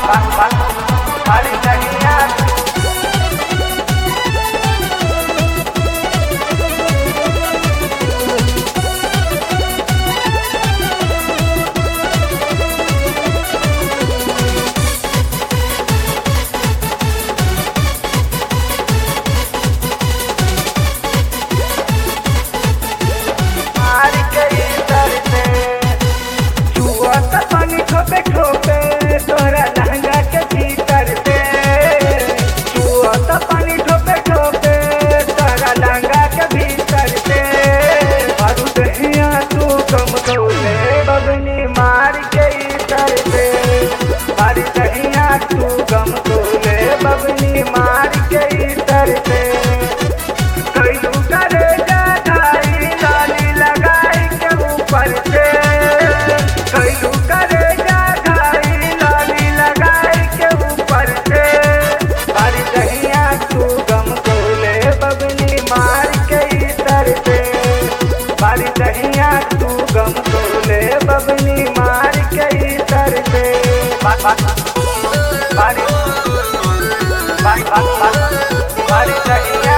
मारी दहिया मारी गई सर से छुआ त पानी ठोपे ठोपे तोरा लहंगा के भीतर से छुआ त पानी ठोपे ठोपे तोरा लहंगा के भीतर से मारू दहिया तू कम कौले बगनी मार गई सर से मारी दहिया तू कम कौले बगनी मार गई सर से कैलू करे जाई लाली लगाई के ऊपर से कैलू करे जाई लाली लगाई के ऊपर से मारी दहिया तू गम कोले बबनी मार के सर से मारी दहिया तू गम कोले बबनी मार के सर से मारी मारी दहिया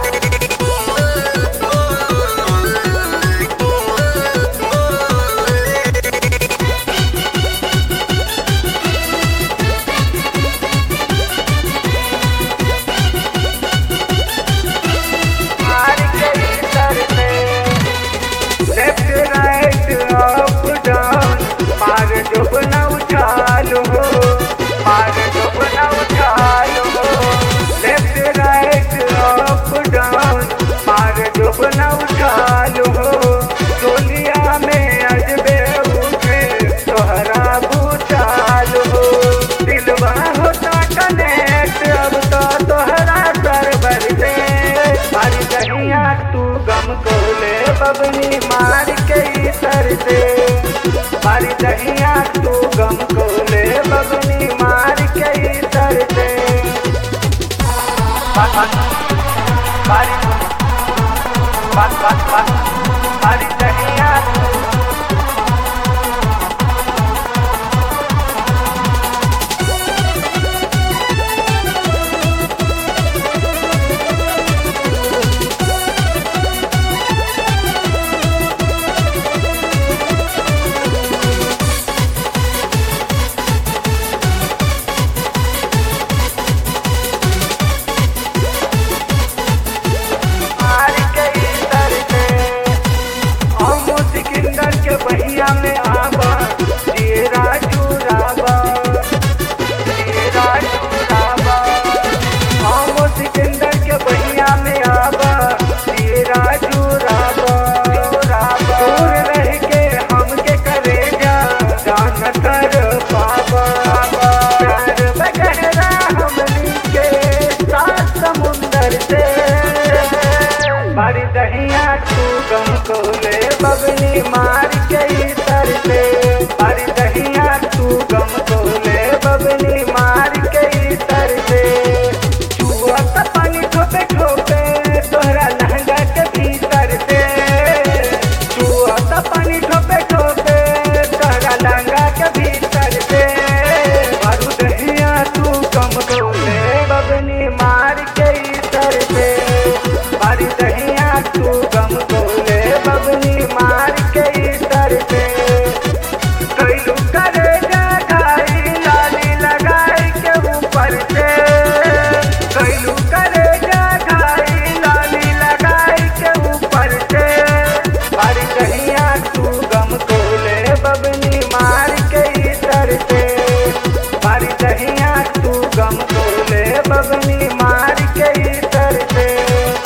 मार गई सर से लेफ्ट राइट अप डाउन मार जब न उछालो मार जब न उछालो लेफ्ट राइट अप डाउन मार जब न उछालो टोलिया में अजबे उठे तोहरा भूचालो दिलवा होता कनेक्ट अब तो तोहरा सरवर से मारी दहिया तू गम कोले बबनी मार के सर से मारी दहिया तू गम कोले बबनी मार के सर से मारी मारी दहिया मार गई सर से हम सिकंदर के बहिया में आवा ये राजू रावा हम सिकंदर के बहिया में आवा ये राजू रावा दूर रह के हमके करे जा जान कर पावा प्यार बगहरा हमनी के साथ समुंदर से मारी दहिया तू गम कोले बबनी मार गई सर से मारी दहिया तू गम कोले बबनी मार गई सर से छुआ त पानी ठोपे ठोपे तोहरा लहंगा के भीतर से छुआ त पानी ठोपे ठोपे तोहरा लहंगा के भीतर से मारू दहिया तू गम कोले बबनी मार गई सर से मारी दहिया तू